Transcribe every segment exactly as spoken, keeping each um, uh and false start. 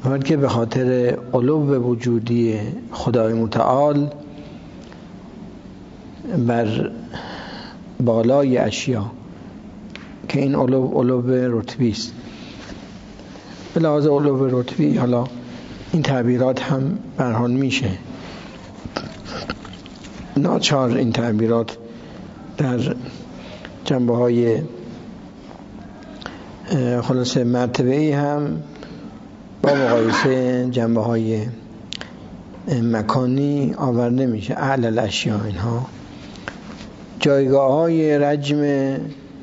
بلکه به خاطر علو وجودی خدای متعال بر بالای اشیا که این علو علو رتبی است. به لحاظ علو رتبی حالا این تعبیرات هم به هر حال میشه ناچار این تعبیرات در جنبه های خلاصه مرتبه ای هم با مقایسه جنبه های مکانی آورده میشه. اعلی الاشیاء اینها جایگاه های رجم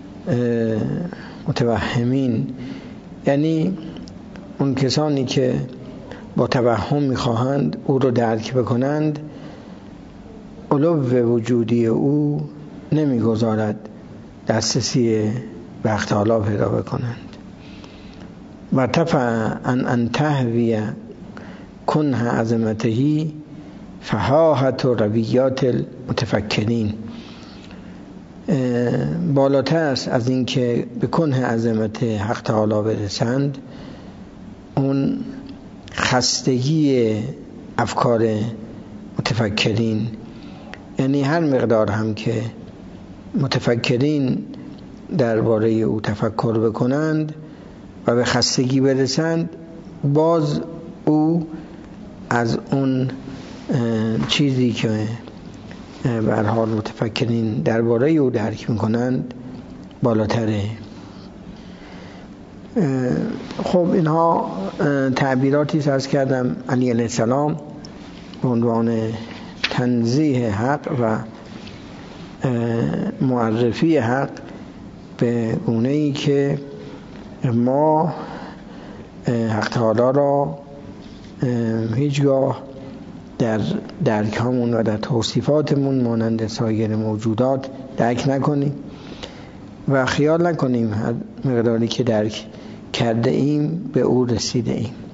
متوهمین، یعنی اون کسانی که با توهم میخواهند او رو درک بکنند، علو وجودی او نمیگذارد دسترسی به حق تعالی پیدا بکنند. و تفع ان ان تهوی کنه عظمتهی فهاهت و رویات المتفکرین، بالاتر است از این که به کنه عظمت حق تعالی برسند اون خستگی افکار متفکرین، یعنی هر مقدار هم که متفکرین درباره او تفکر بکنند و به خستگی برسند، باز او از اون چیزی که به هر حال متفکرین درباره او درک میکنند بالاتره. خب اینها تعبیراتی سرز کردم علی علیه السلام به عنوان تنزیه حق و معرفی حق به گونه ای که ما حق تعالی را هیچگاه در درک همون و در توصیفاتمون مانند سایر موجودات درک نکنیم و خیال نکنیم هر مقداری که درک کرده ایم به او رسیده ایم.